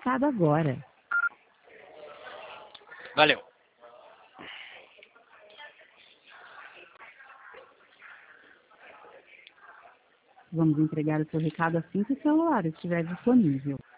recado agora. Valeu. Vamos entregar o seu recado assim que o celular estiver disponível.